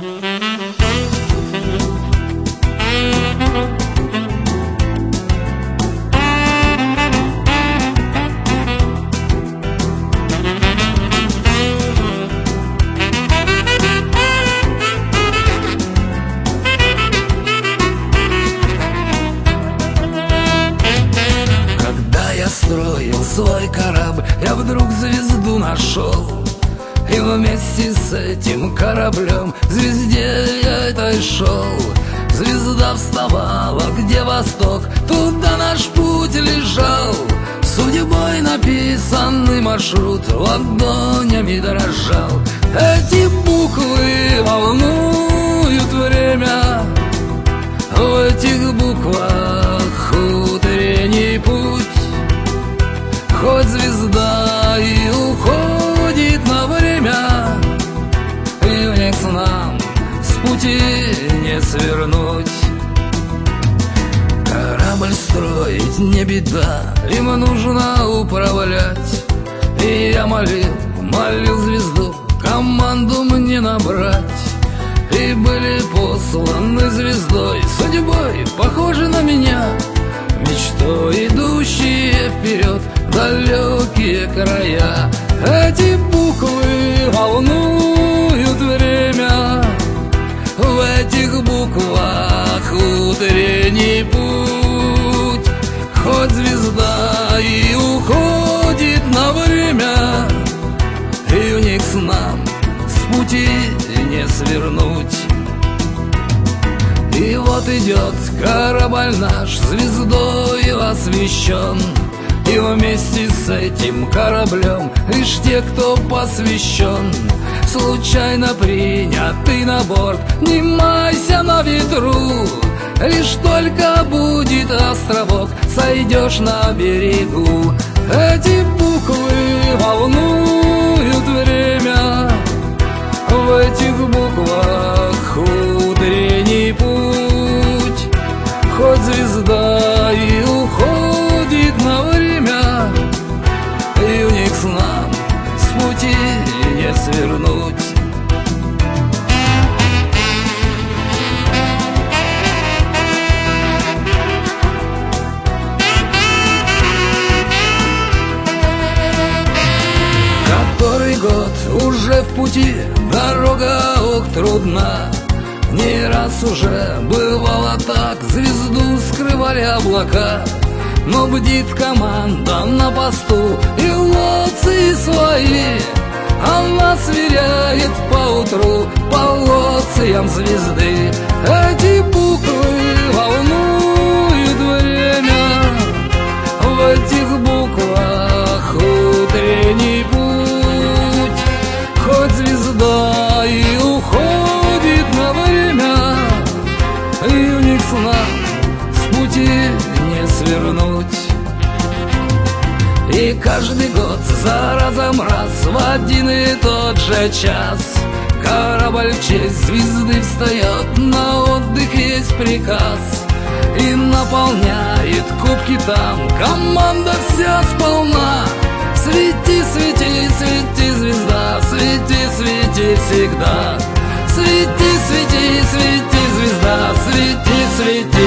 Строил свой корабль, я вдруг звезду нашел, и вместе с этим кораблем к звезде я этой шел. Звезда вставала, где восток, туда наш путь лежал. Судьбой написанный маршрут ладонями дрожал. Эти буквы волнуют время, в этих буквах утренний путь. Хоть звезда и уходит на время, и век с нам с пути не свернуть. Корабль строить не беда, им нужно управлять. И я молил звезду команду мне набрать. И были посланы звездой, судьбой, похожи на меня, мечтой идущие вперед в далекие края. Эти буквы волнуют время, в этих буквах утренний путь. Хоть звезда и уходит на время, и в них с нам с пути не свернуть. И вот идет корабль наш, звездой освещен, и вместе с этим кораблем лишь те, кто посвящен. Случайно принятый на борт, не майся на ветру, лишь только будет островок, сойдешь на берегу. Эти буквы волнуют время, в этих буквах утренний путь. Хоть звезда и уходит на время, и в них с нам с пути не свернуть. Который год уже в пути, дорога, ох, трудна. Не раз уже бывало так, звезду скрывали облака. Но бдит команда на посту и лоции свои, она сверяет поутру по лоциям звезды. Эти буквы волнуют время, в этих буквах утренний путь. Хоть звезда и уходит на время, и в них с нам с пути не свернуть. И каждый год за разом раз в один и тот же час корабль в честь звезды встает, на отдых есть приказ. И наполняет кубки там команда вся сполна. Свети, свети, свети, звезда, свети, свети всегда. Свети, свети, свети, звезда, свети, свети